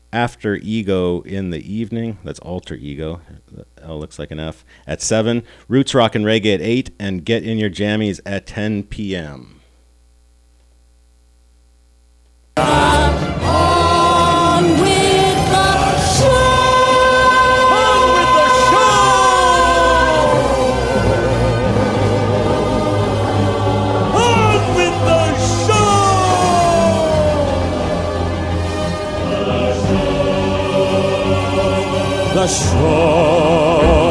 After Ego in the evening. That's Alter Ego. The L looks like an F. At 7. Roots Rock and Reggae at 8. And Get In Your Jammies at 10 p.m. On with the show! On with the show! On with the show! The show!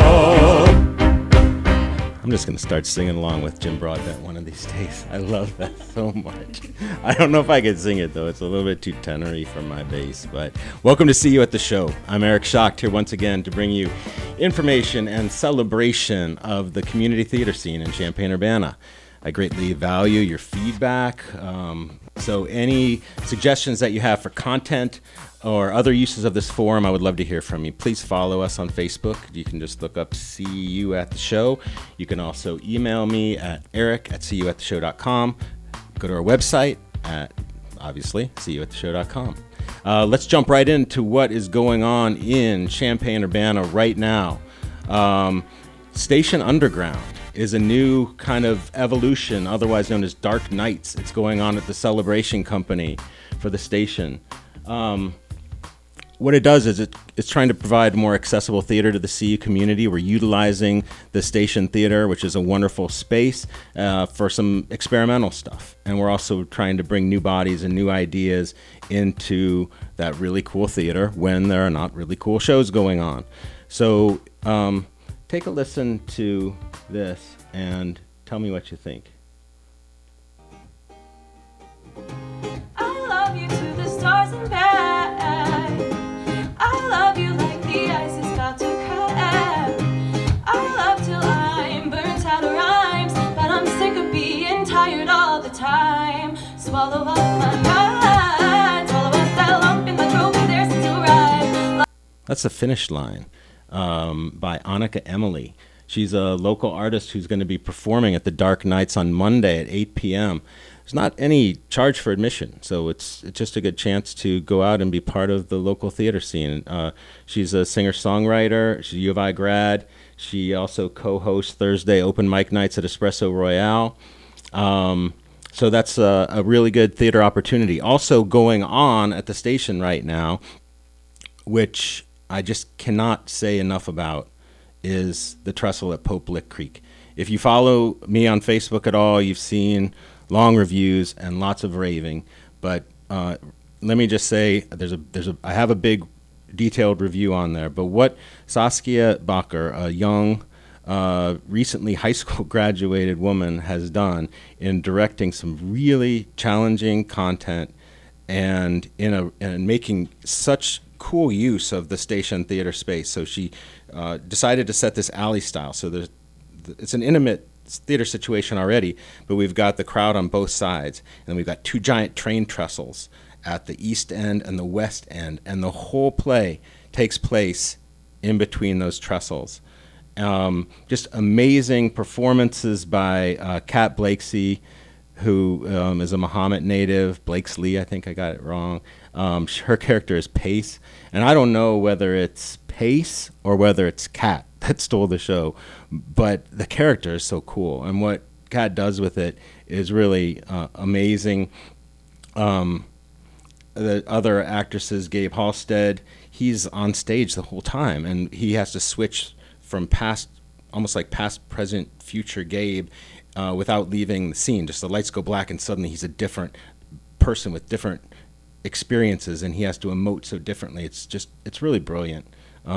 I'm just going to start singing along with Jim Broadbent one of these days. I love that so much. I don't know if I could sing it, though. It's a little bit too tenory for my bass. But welcome to See You at the Show. I'm Eric Schacht here once again to bring you information and celebration of the community theater scene in Champaign-Urbana. I greatly value your feedback. So any suggestions that you have for content or other uses of this forum, I would love to hear from you. Please follow us on Facebook. You can just look up See You at the Show. You can also email me at eric@seeyouattheshow.com. Go to our website at, obviously, seeyouattheshow.com. Let's jump right into what is going on in Champaign-Urbana right now. Station Underground is a new kind of evolution, otherwise known as Dark Nights. It's going on at the Celebration Company for the station. What it does is it's trying to provide more accessible theater to the CU community. We're utilizing the station theater, which is a wonderful space, for some experimental stuff. And we're also trying to bring new bodies and new ideas into that really cool theater when there are not really cool shows going on. So take a listen to this and tell me what you think. I love you to the stars and back. I love you like the ice is about to crack. I love till I'm burnt out of rhymes, but I'm sick of being tired all the time. Swallow up my pride, swallow up that lump in my throat there since you arrived. That's The Finish Line by Annika Emily. She's a local artist who's going to be performing at the Dark Nights on Monday at 8 p.m. There's not any charge for admission, so it's just a good chance to go out and be part of the local theater scene. She's a singer-songwriter. She's a U of I grad. She also co-hosts Thursday open mic nights at Espresso Royale. So that's a really good theater opportunity. Also going on at the station right now, which I just cannot say enough about, is the trestle at Pope Lick Creek. If you follow me on Facebook at all, you've seen long reviews and lots of raving. But let me just say, I have a big detailed review on there. But what Saskia Bacher, a young, recently high school graduated woman, has done in directing some really challenging content and in making such cool use of the station theater space. So she decided to set this alley style. So it's an intimate theater situation already, but we've got the crowd on both sides, and then we've got two giant train trestles at the east end and the west end, and the whole play takes place in between those trestles. Just amazing performances by Kat Blakeslee, who is a Muhammad native. Blakesley, I think I got it wrong. Her character is Pace, and I don't know whether it's Pace or whether it's Kat that stole the show, but the character is so cool, and what Kat does with it is really amazing. The other actresses, Gabe Halstead, he's on stage the whole time, and he has to switch from past, almost like past, present, future Gabe, without leaving the scene. Just the lights go black, and suddenly he's a different person with different experiences, and he has to emote so differently. It's really brilliant.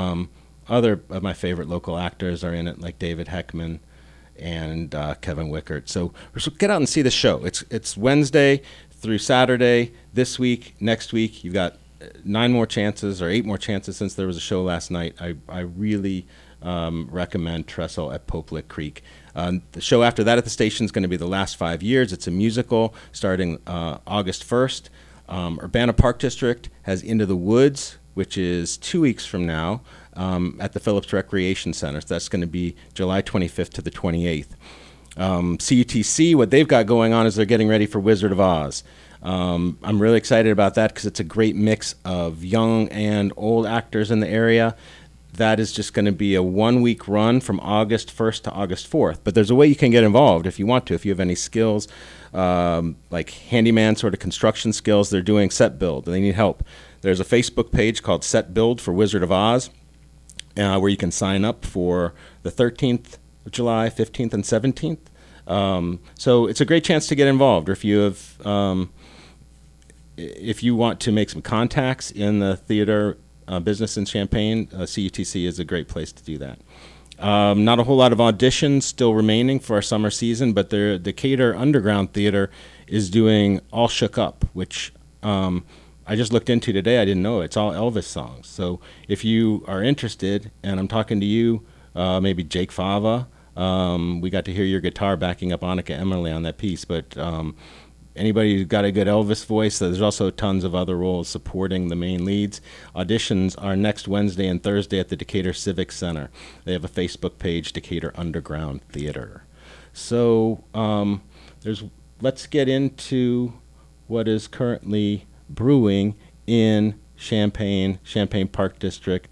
Other of my favorite local actors are in it, like David Heckman and Kevin Wickert. So get out and see the show. It's Wednesday through Saturday this week. Next week, you've got 9 more chances or 8 more chances since there was a show last night. I really recommend Trestle at Pope Lick Creek. The show after that at the station is going to be The Last 5 Years. It's a musical starting August 1st. Urbana Park District has Into the Woods, which is 2 weeks from now, at the Phillips Recreation Center. So that's going to be July 25th to the 28th. CUTC, what they've got going on is they're getting ready for Wizard of Oz. I'm really excited about that because it's a great mix of young and old actors in the area. That is just going to be a 1-week run from August 1st to August 4th. But there's a way you can get involved if you want to. If you have any skills, like handyman sort of construction skills, they're doing set build. They need help. There's a Facebook page called Set Build for Wizard of Oz, where you can sign up for the 13th of July, 15th, and 17th. So it's a great chance to get involved. Or if you have, if you want to make some contacts in the theater business in Champaign, CUTC is a great place to do that. Not a whole lot of auditions still remaining for our summer season, but the Decatur Underground Theater is doing All Shook Up, which I just looked into today. I didn't know. It's all Elvis songs. So if you are interested, and I'm talking to you, maybe Jake Fava, we got to hear your guitar backing up Annika Emily on that piece, but anybody who's got a good Elvis voice, there's also tons of other roles supporting the main leads. Auditions are next Wednesday and Thursday at the Decatur Civic Center. They have a Facebook page, Decatur Underground Theater. So let's get into what is currently brewing in Champaign Park District.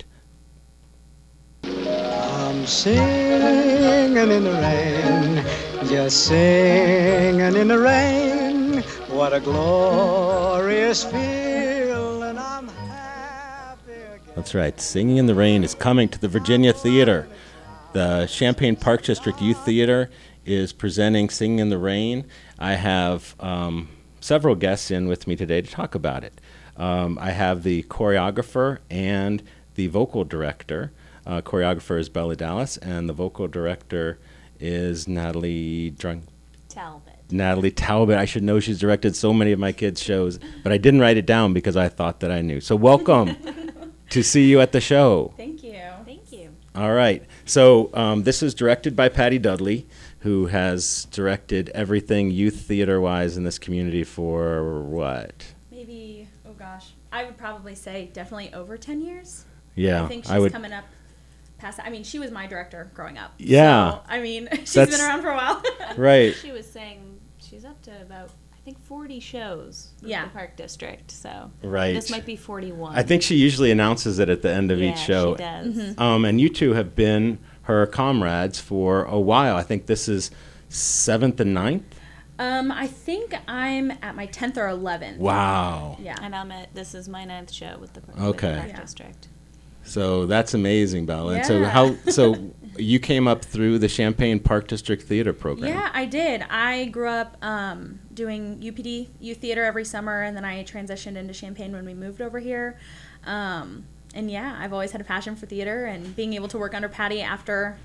I'm singing in the rain, just singing in the rain. What a glorious feeling, I'm happy again. That's right. Singing in the Rain is coming to the Virginia Theater. The Champaign Park District Youth Theater is presenting Singing in the Rain. I have several guests in with me today to talk about it. I have the choreographer and the vocal director. Choreographer is Bella Dallas, and the vocal director is Natalie Talbot. I should know. She's directed so many of my kids' shows, but I didn't write it down because I thought that I knew. So welcome to see you at the show. Thank you. Thank you. All right. So this is directed by Patty Dudley, who has directed everything youth theater-wise in this community for what? Maybe, oh gosh, I would probably say definitely over 10 years. Yeah. I think she's coming up past that. I mean, she was my director growing up. Yeah. So, I mean, she's been around for a while. Right. She was saying she's up to about, I think, 40 shows with Yeah. the Park District. So Right. this might be 41. I think she usually announces it at the end of each show. She does. Mm-hmm. And you two have been her comrades for a while. I think this is 7th and 9th. I think I'm at my 10th or 11th. Wow. Yeah. And this is my 9th show with the Okay. Park Yeah. District. So that's amazing, Bella. And Yeah. so you came up through the Champaign Park District Theater program. Yeah, I did. I grew up doing UPD youth theater every summer, and then I transitioned into Champaign when we moved over here. And yeah, I've always had a passion for theater, and being able to work under Patty after,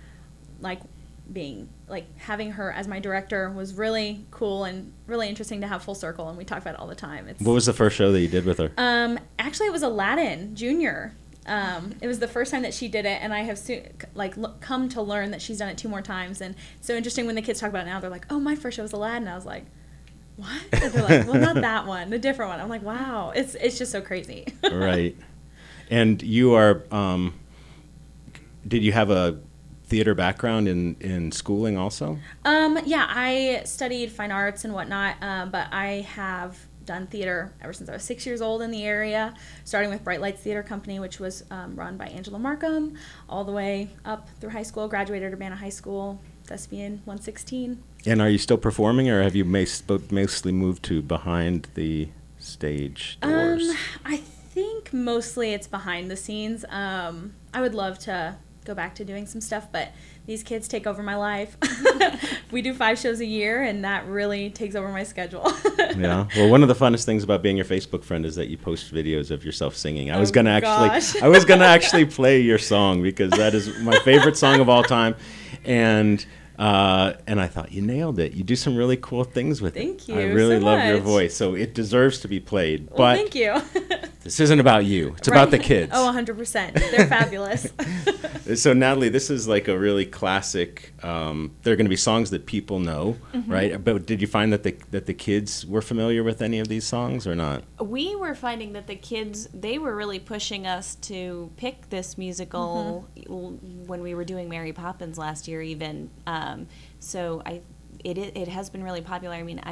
having her as my director was really cool and really interesting to have full circle, and we talk about it all the time. What was the first show that you did with her? Actually, it was Aladdin Junior. It was the first time that she did it, and I have come to learn that she's done it 2 more times. And it's so interesting when the kids talk about it now. They're like, "Oh, my first show was Aladdin." And I was like, "What?" And they're like, "Well, not that one, the different one." I'm like, "Wow, it's just so crazy." Right. And you are. Did you have a theater background in schooling also? Yeah, I studied fine arts and whatnot, but I have done theater ever since I was 6 years old in the area, starting with Bright Lights Theater Company, which was run by Angela Markham, all the way up through high school, graduated at Urbana High School, Thespian 116. And are you still performing, or have you mostly moved to behind the stage doors? I think mostly it's behind the scenes. I would love to go back to doing some stuff, but these kids take over my life. We do 5 shows a year, and that really takes over my schedule. Yeah. Well, one of the funnest things about being your Facebook friend is that you post videos of yourself singing. I was gonna actually play your song because that is my favorite song of all time, and I thought you nailed it. You do some really cool things with it. Thank you I really so love your much. voice, so it deserves to be played. Well, But thank you. this isn't about you. It's about the kids. Oh, 100%. They're fabulous. So Natalie, this is like a really classic. There are going to be songs that people know, right? But did you find that the kids were familiar with any of these songs or not? We were finding that the kids, they were really pushing us to pick this musical when we were doing Mary Poppins last year even. So it has been really popular. I mean, I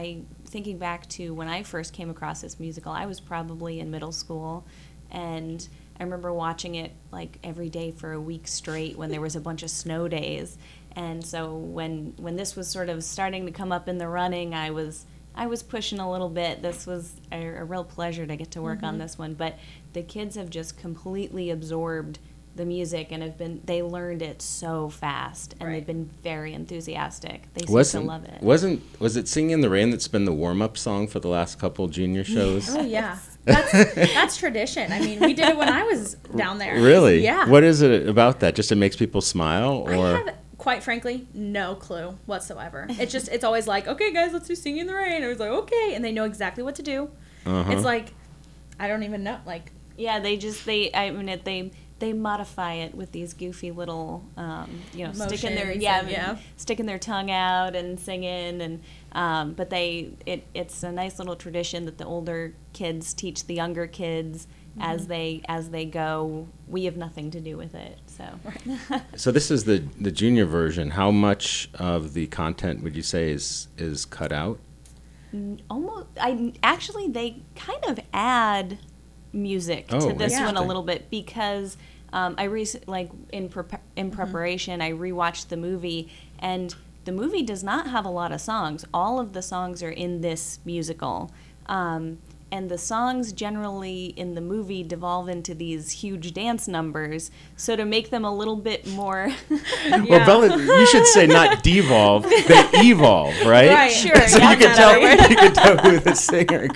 thinking back to when I first came across this musical, I was probably in middle school, and I remember watching it like every day for a week straight when there was a bunch of snow days. And so when this was sort of starting to come up in the running, I was pushing a little bit. This was a real pleasure to get to work on this one. But the kids have just completely absorbed the music and they learned it so fast, and they've been very enthusiastic. They seem to love it. Was it Singing in the Rain that's been the warm-up song for the last couple junior shows? Oh, yeah. That's tradition. I mean, we did it when I was down there. Really? Yeah. What is it about that? Just it makes people smile, or? I have, quite frankly, no clue whatsoever. It's always like, okay, guys, let's do Singing in the Rain. I was like, okay, and they know exactly what to do. It's like, I don't even know, like. Yeah, they modify it with these goofy little, sticking their tongue out and singing, and but it's a nice little tradition that the older kids teach the younger kids as they go. We have nothing to do with it, so. So this is the junior version. How much of the content would you say is cut out? Almost. They kind of add music to this one a little bit, because in preparation I rewatched the movie, and the movie does not have a lot of songs. All of the songs are in this musical, and the songs generally in the movie devolve into these huge dance numbers. So to make them a little bit more, Well, Bella, you should say not devolve, they evolve, right? Right. Sure. So yeah, you can tell who the singer.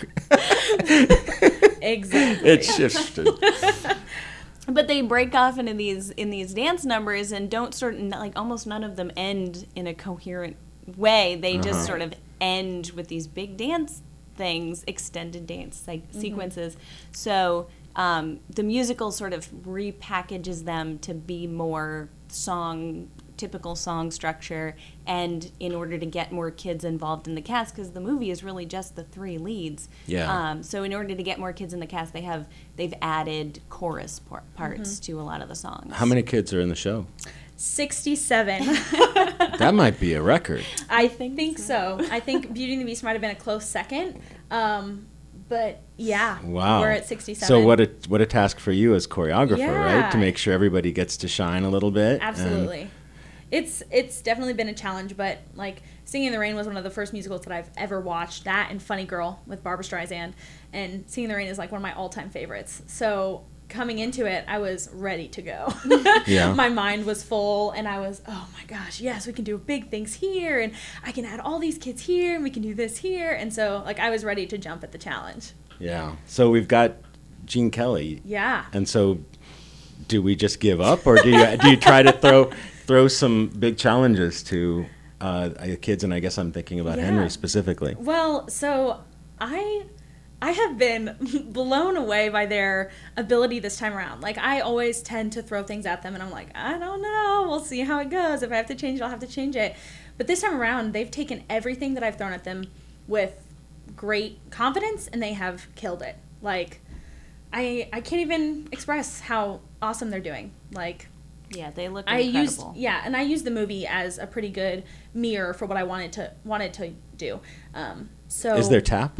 Exactly. It shifted. But they break off into these dance numbers, and don't almost none of them end in a coherent way. They just sort of end with these big dance things, extended dance sequences. So the musical sort of repackages them to be more typical song structure, and in order to get more kids involved in the cast, because the movie is really just the three leads. Yeah. So in order to get more kids in the cast, they've added chorus parts to a lot of the songs. How many kids are in the show? 67. That might be a record. I think so. I think Beauty and the Beast might have been a close second. But yeah, Wow. we're at 67. So what a task for you as choreographer, Yeah. right? To make sure everybody gets to shine a little bit. Absolutely. It's definitely been a challenge, but like Singing in the Rain was one of the first musicals that I've ever watched. That and Funny Girl with Barbra Streisand, and Singing in the Rain is like one of my all-time favorites. So coming into it, I was ready to go. Yeah. My mind was full, and I was, oh my gosh, yes, we can do big things here, and I can add all these kids here, and we can do this here, and so like I was ready to jump at the challenge. Yeah. So we've got Gene Kelly. Yeah. And so, do we just give up, or do you try to throw some big challenges to kids? And I guess I'm thinking about Yeah. Henry specifically. Well, so I have been blown away by their ability this time around. Like, I always tend to throw things at them, and I'm like, I don't know. We'll see how it goes. If I have to change it, I'll have to change it. But this time around, they've taken everything that I've thrown at them with great confidence, and they have killed it. Like, I can't even express how awesome they're doing. Like, Yeah, they look I incredible. used the movie as a pretty good mirror for what I wanted to do. So Is there tap?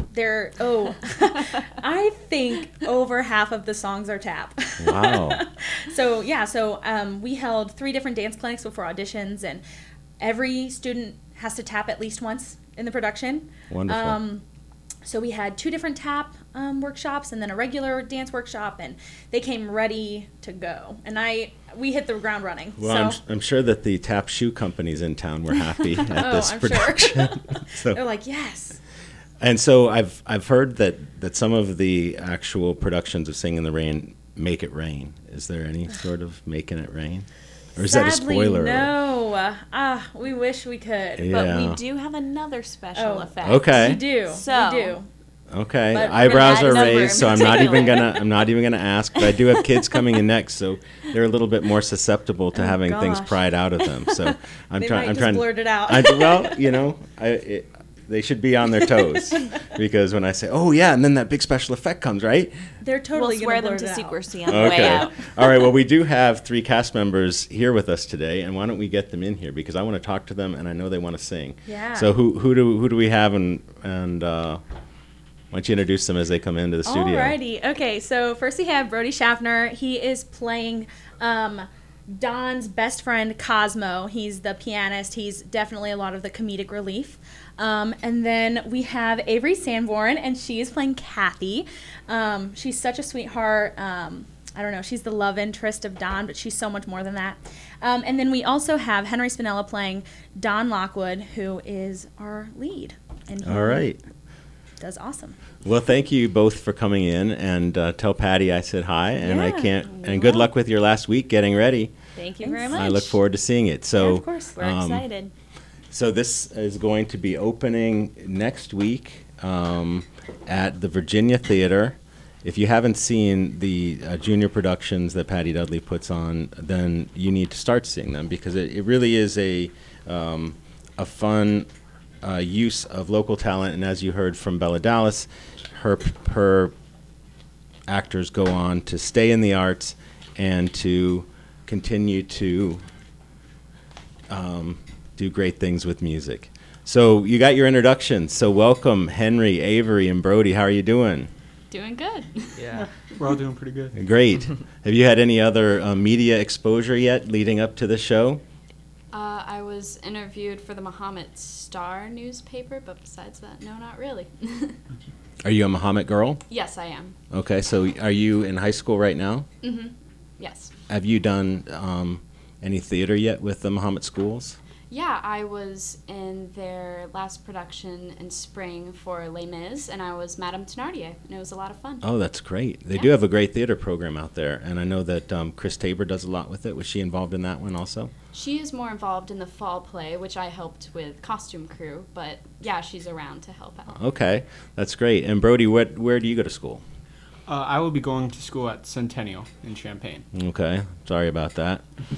I think over half of the songs are tap. Wow. So we held 3 different dance clinics before auditions, and every student has to tap at least once in the production. Wonderful. So we had 2 different tap workshops, and then a regular dance workshop, and they came ready to go. And we hit the ground running. Well, so I'm sure that the tap shoe companies in town were happy at this I'm production. sure. They're like, yes. And so I've heard that some of the actual productions of Sing in the Rain make it rain. Is there any sort of making it rain? Or is that a Sadly, spoiler? no. We wish we could. Yeah. But we do have another special Oh. effect. Okay. We do. So- we do. Okay, But we're eyebrows gonna are add a number raised, in so I'm not particular. even gonna ask. But I do have kids coming in next, so they're a little bit more susceptible to having things gosh. pried out of them. So I'm They trying. might I'm just trying. blurt it out. Well, They should be on their toes because when I say, "Oh yeah," and then that big special effect comes, right? They're totally We'll swear gonna them blurt to it out. secrecy on the way Okay. out. All right. Well, we do have 3 cast members here with us today, and why don't we get them in here because I want to talk to them, and I know they want to sing. Yeah. So who do we have, and why don't you introduce them as they come into the studio? Alrighty. Okay, so first we have Brody Schaffner. He is playing Don's best friend, Cosmo. He's the pianist. He's definitely a lot of the comedic relief. And then we have Avery Sanborn, and she is playing Kathy. She's such a sweetheart. I don't know, she's the love interest of Don, but she's so much more than that. And then we also have Henry Spinella playing Don Lockwood, who is our lead. And he All right. does awesome. Well, thank you both for coming in, and tell Patty I said hi, and I Yeah, can't. And good luck with your last week getting ready. Thank you Thanks. very much. I look forward to seeing it. So, Yeah, of course. We're excited. So this is going to be opening next week at the Virginia Theater. If you haven't seen the junior productions that Patty Dudley puts on, then you need to start seeing them because it really is a fun use of local talent. And as you heard from Bella Dallas, her actors go on to stay in the arts and to continue to do great things with music. So you got your introduction. So welcome, Henry, Avery, and Brody. How are you doing? Doing good. Yeah, we're all doing pretty good. Great. Have you had any other media exposure yet leading up to the show? I was interviewed for the Muhammad Star newspaper, but besides that, no, not really. Are you a Muhammad girl? Yes, I am. Okay, so are you in high school right now? Mm-hmm. Yes. Have you done any theater yet with the Muhammad schools? Yeah, I was in their last production in spring for Les Mis, and I was Madame Thénardier, and it was a lot of fun. Oh, that's great. They Yeah. do have a great theater program out there, and I know that Chris Tabor does a lot with it. Was she involved in that one also? She is more involved in the fall play, which I helped with costume crew, but yeah, she's around to help out. Okay, that's great. And Brody, where do you go to school? I will be going to school at Centennial in Champaign. Okay, sorry about that.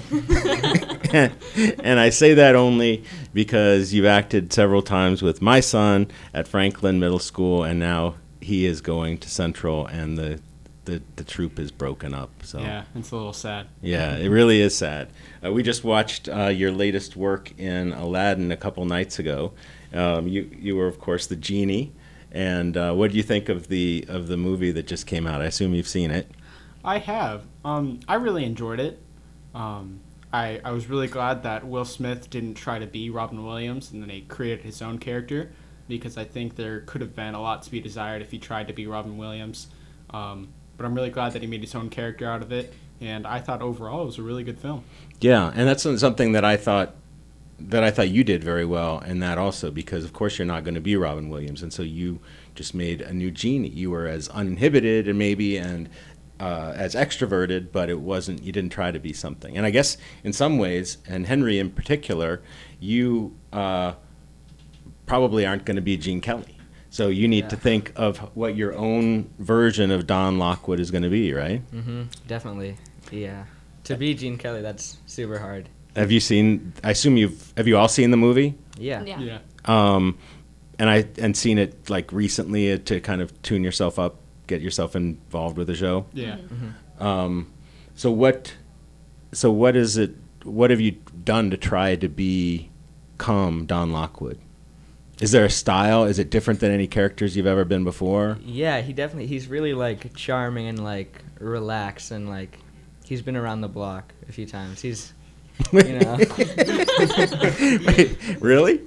And I say that only because you've acted several times with my son at Franklin Middle School, and now he is going to Central, and the troupe is broken up. So Yeah, it's a little sad. yeah, it really is sad. We just watched your latest work in Aladdin a couple nights ago. You were, of course, the genie. And what do you think of the movie that just came out? I assume you've seen it. I have. I really enjoyed it. I was really glad that Will Smith didn't try to be Robin Williams and then he created his own character because I think there could have been a lot to be desired if he tried to be Robin Williams. But I'm really glad that he made his own character out of it. And I thought overall it was a really good film. Yeah, and that's something that I thought you did very well in that also, because of course you're not going to be Robin Williams, and so you just made a new genie. You were as uninhibited and maybe as extroverted, but it wasn't. You didn't try to be something. And I guess in some ways, and Henry in particular, you probably aren't going to be Gene Kelly. So you need to think of what your own version of Don Lockwood is going to be, right? Mm-hmm. Definitely. Yeah. To be Gene Kelly, that's super hard. Have you seen? I assume have you all seen the movie? Yeah. Yeah. And seen it like recently to kind of tune yourself up, get yourself involved with the show. Yeah. So what is it? What have you done to try to become Don Lockwood? Is there a style? Is it different than any characters you've ever been before? Yeah, he's really like charming and like relaxed and like he's been around the block a few times. He's, you know. Wait, really?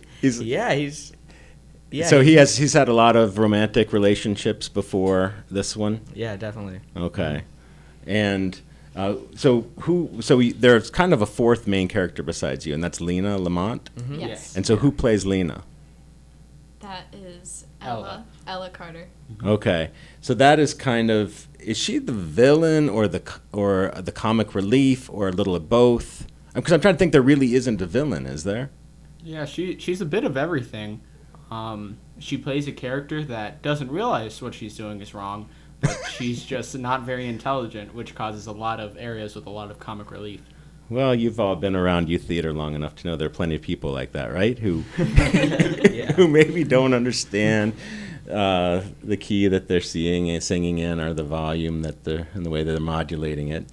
So he's had a lot of romantic relationships before this one. Yeah, definitely. Okay, and there's kind of a fourth main character besides you, and that's Lena Lamont. Mm-hmm. Yes. And so who plays Lena? That is Ella. Ella Carter. Okay, so that is kind of, is she the villain or the comic relief or a little of both? Because I'm trying to think, there really isn't a villain, is there? Yeah, she's a bit of everything. She plays a character that doesn't realize what she's doing is wrong, but she's just not very intelligent, which causes a lot of areas with a lot of comic relief. Well, you've all been around youth theater long enough to know there are plenty of people like that, right? Who who maybe don't understand the key that they're singing in, or the volume that they're and the way that they're modulating it.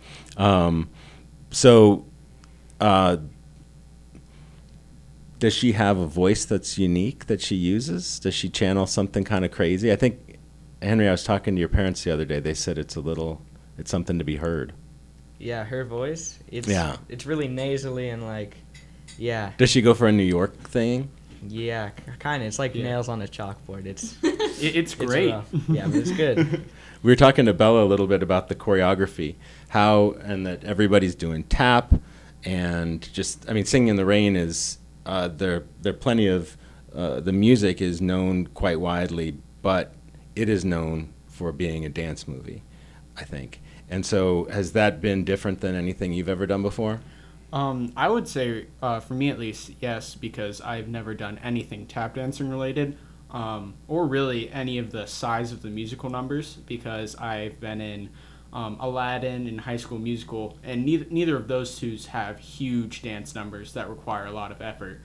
Does she have a voice that's unique that she uses? Does she channel something kind of crazy? I think, Henry, I was talking to your parents the other day. They said it's something to be heard. Yeah, her voice. It's really nasally and like, yeah. Does she go for a New York thing? Yeah, kind of. It's like nails on a chalkboard. It's great. Rough. Yeah, but it's good. We were talking to Bella a little bit about the choreography, and that everybody's doing tap, and Singing in the Rain is there are plenty of the music is known quite widely, but it is known for being a dance movie, I think. And so, has that been different than anything you've ever done before? I would say, for me at least, yes, because I've never done anything tap dancing related, or really any of the size of the musical numbers, because I've been in Aladdin and High School Musical, and neither of those two have huge dance numbers that require a lot of effort.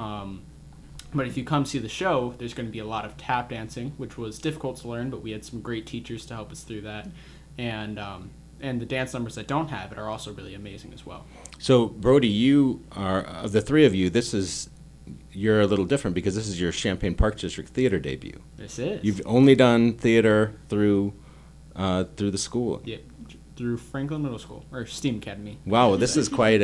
But if you come see the show, there's going to be a lot of tap dancing, which was difficult to learn, but we had some great teachers to help us through that. And the dance numbers that don't have it are also really amazing as well. So, Brody, you are, of the three of you, you're a little different because this is your Champaign Park District theater debut. This is. You've only done theater through the school. Yeah, through Franklin Middle School, or STEAM Academy. Wow, well, this is quite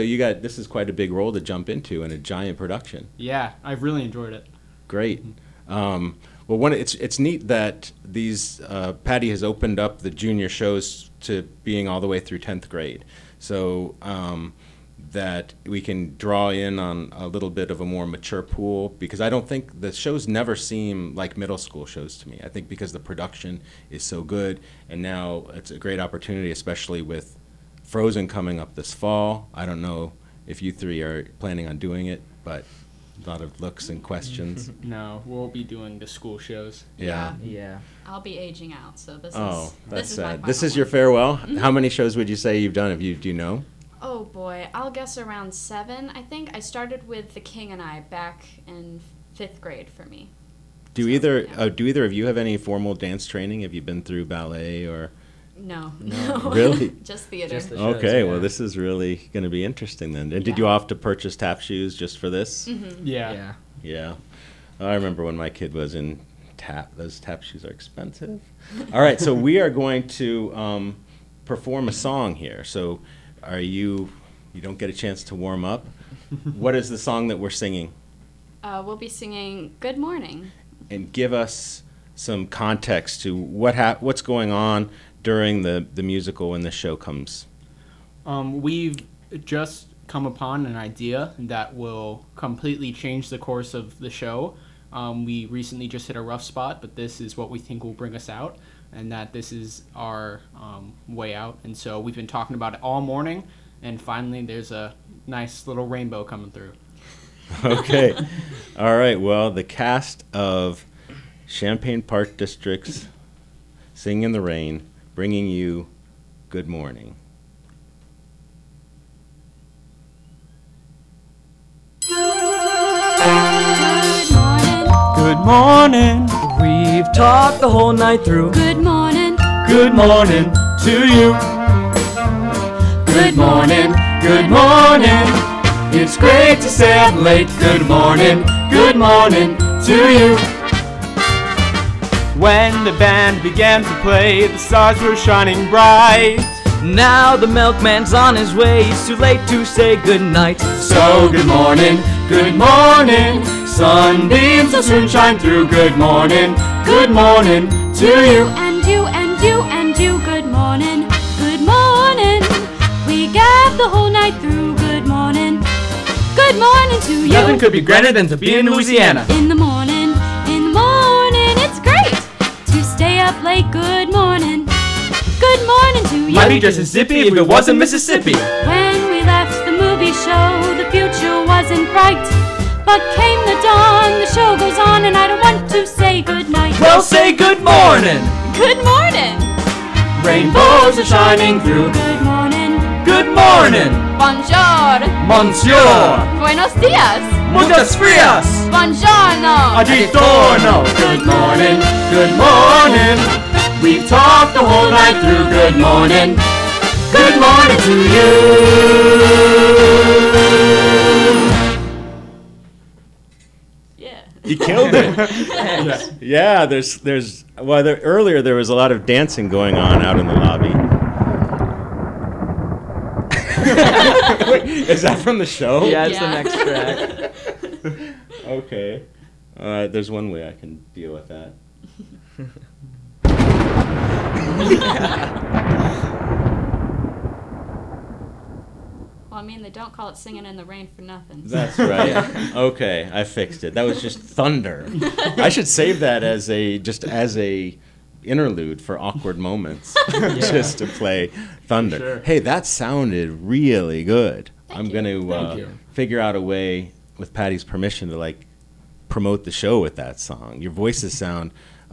a big role to jump into in a giant production. Yeah, I've really enjoyed it. Great. Well, it's neat that these Patty has opened up the junior shows to being all the way through 10th grade, so that we can draw in on a little bit of a more mature pool, because I don't think the shows never seem like middle school shows to me. I think because the production is so good, and now it's a great opportunity, especially with Frozen coming up this fall. I don't know if you three are planning on doing it, but a lot of looks and questions. No, we'll be doing the school shows. Yeah. I'll be aging out, so this that's is sad. my This final is your one. farewell? How many shows would you say you've done? Do you know? Oh boy, I'll guess around 7. I think I started with The King and I back in 5th grade for me. Do either of you have any formal dance training? Have you been through ballet or? No. Really? Just theater. Just the shows, Okay, yeah. well, this is really going to be interesting then. And did Yeah. you have to purchase tap shoes just for this? Mm-hmm. Yeah. Yeah. I remember when my kid was in tap. Those tap shoes are expensive. All right, so we are going to perform a song here. So you don't get a chance to warm up. What is the song that we're singing? We'll be singing Good Morning. And give us some context to what's going on during the musical when the show comes. We've just come upon an idea that will completely change the course of the show. We recently just hit a rough spot, but this is what we think will bring us out, and that this is our way out. And so we've been talking about it all morning, and finally there's a nice little rainbow coming through. Okay. All right. Well, the cast of Champaign Park District's Singing in the Rain, bringing you Good Morning. Good morning. We've talked the whole night through. Good morning. Good morning to you. Good morning. Good morning. It's great to stay up late. Good morning. Good morning to you. When the band began to play, the stars were shining bright. Now the milkman's on his way. It's too late to say goodnight. So good morning. Good morning. Sunbeams will soon shine through. Good morning. Good morning to you. And you, and you, and you, good morning, good morning. We gabbed the whole night through, good morning to you. Nothing could be grander than to be in Louisiana. In the morning, it's great to stay up late, good morning to you. Might be just as zippy if it wasn't Mississippi. When we left the movie show, the future wasn't bright, but came the dawn, the show goes on, and I don't want to say goodnight. Well, say good morning. Good morning. Rainbows are shining through. Good morning. Good morning. Bonjour. Monsieur. Buenos dias. Muchas frias. Buongiorno. Aggiorno. Good morning. Good morning. We've talked the whole night through. Good morning. Good morning to you. Yeah. You killed it. Yeah, earlier there was a lot of dancing going on out in the lobby. Wait, is that from the show? Yeah, it's Yeah. the next track. Okay. There's one way I can deal with that. Well, I mean, they don't call it singing in the rain for nothing. That's right. Okay, I fixed it. That was just thunder. I should save that as a interlude for awkward moments, just to play thunder. Sure. Hey, that sounded really good. I'm you. going to you. figure out a way, with Patty's permission, to like promote the show with that song. Your voices sound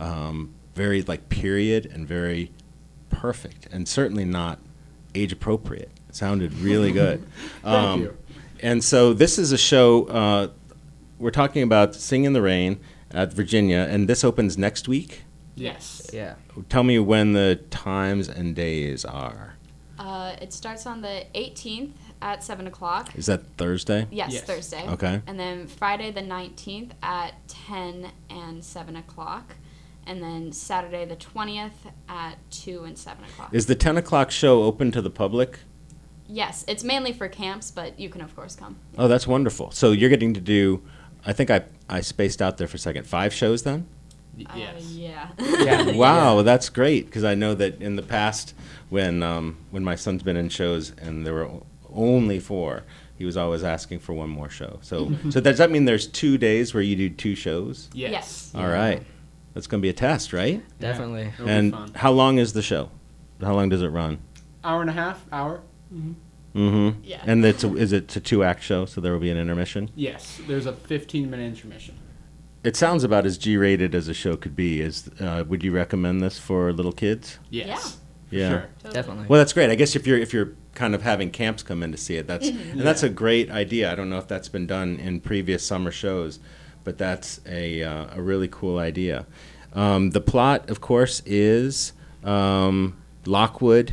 very like period and very perfect, and certainly not age appropriate. It sounded really good. Thank you. And so this is a show. We're talking about Sing in the Rain at Virginia, and this opens next week. Yes. Yeah. Tell me when the times and days are. It starts on the 18th at 7 o'clock. Is that Thursday? Yes, Yes. Thursday. Okay. And then Friday the 19th at 10 and 7 o'clock. And then Saturday the 20th at 2 and 7 o'clock. Is the 10 o'clock show open to the public? Yes, it's mainly for camps, but you can, of course, come. Oh, that's wonderful. So you're getting to do, I think I spaced out there for a second, 5 shows then? Yes. Yeah. Yeah. Wow, that's great, because I know that in the past when my son's been in shows and there were only 4, he was always asking for one more show. So does that mean there's 2 days where you do 2 shows? Yes. Yes. All right. That's going to be a test, right? Definitely. It'll be And fun. how long is the show? How long does it run? Hour and a half, hour. Mm-hmm. Yeah. And is it a 2-act show, so there will be an intermission? Yes. There's a 15-minute intermission. It sounds about as G-rated as a show could be. Would you recommend this for little kids? Yes. Yeah. Sure. Totally. Definitely. Well, that's great. I guess if you're kind of having camps come in to see it, that's a great idea. I don't know if that's been done in previous summer shows, but that's a really cool idea. The plot, of course, is Lockwood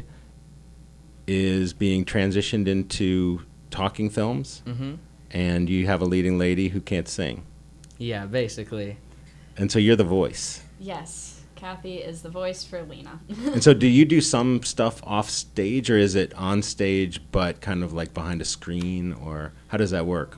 is being transitioned into talking films, Mm-hmm. and you have a leading lady who can't sing, Yeah, basically. and so you're the voice. Yes. Kathy is the voice for Lena. And so do you do some stuff off stage, or is it on stage but kind of like behind a screen, or how does that work?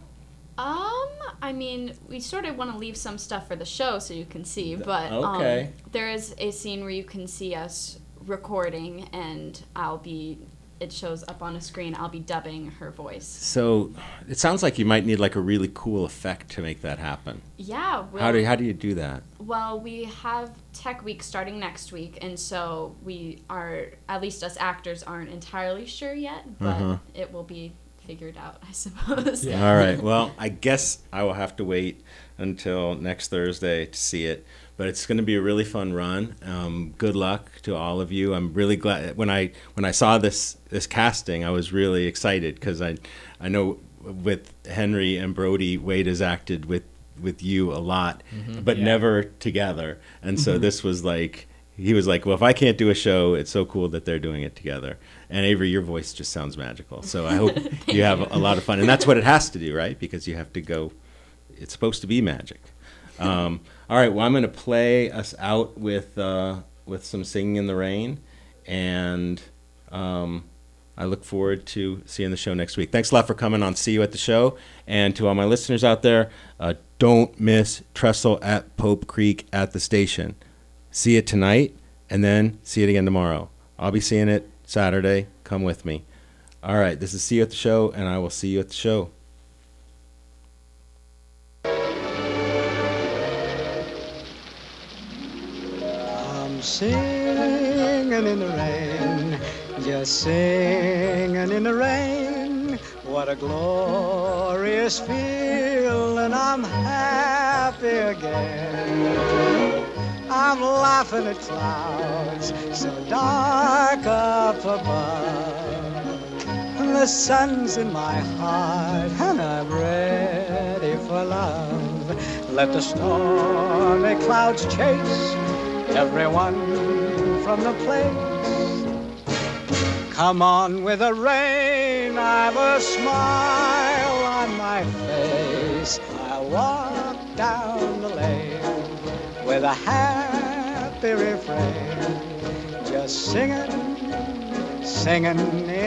I mean, we sort of want to leave some stuff for the show so you can see, but Okay. there is a scene where you can see us recording, and it shows up on a screen. I'll be dubbing her voice. So it sounds like you might need like a really cool effect to make that happen. Yeah. How do you do that? Well, we have Tech Week starting next week, and so we are, at least us actors, aren't entirely sure yet, but it will be figured out, I suppose. All right. Well, I guess I will have to wait until next Thursday to see it. But it's going to be a really fun run. Good luck to all of you. I'm really glad when I saw this casting, I was really excited because I know with Henry and Brody, Wade has acted with you a lot, but never together. And so this was like, he was like, well, if I can't do a show, it's so cool that they're doing it together. And Avery, your voice just sounds magical. So I hope you have a lot of fun. And that's what it has to do, right? Because you have to go, it's supposed to be magic. All right, well, I'm going to play us out with some Singing in the Rain. And I look forward to seeing the show next week. Thanks a lot for coming on See You at the Show. And to all my listeners out there, don't miss Trestle at Pope Creek at the station. See it tonight, and then see it again tomorrow. I'll be seeing it Saturday. Come with me. All right, this is See You at the Show, and I will see you at the show. I'm singing in the rain, just singing in the rain. What a glorious feeling, I'm happy again. I'm laughing at clouds so dark up above. the sun's in my heart and I'm ready for love. Let the stormy clouds chase everyone from the place. Come on with the rain, I've a smile on my face. I'll walk down the lane with a happy refrain, just singing, singing